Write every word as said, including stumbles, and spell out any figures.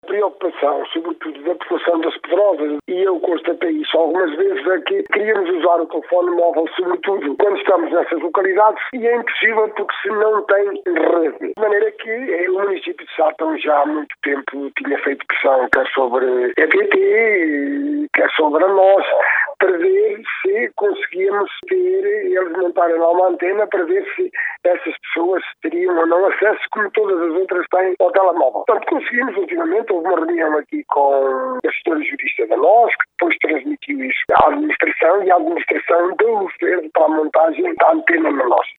preocupação, sobretudo da população das Pedrosas, e eu constatei isso algumas vezes, é que queríamos usar o telefone móvel, sobretudo quando estamos nessas localidades, e é impossível porque se não tem rede. De maneira que o município de Sátão já há muito tempo tinha feito pressão, quer sobre a E T T, quer sobre a nós, para ver se conseguíamos ter, eles montarem lá uma antena para ver se essas pessoas teriam ou não acesso, como todas as outras têm, ao telemóvel. Portanto, conseguimos ultimamente, houve uma reunião aqui com a gestora jurista da nós, que depois transmitiu isso à administração, e a administração deu luz verde para a montagem da antena na nós.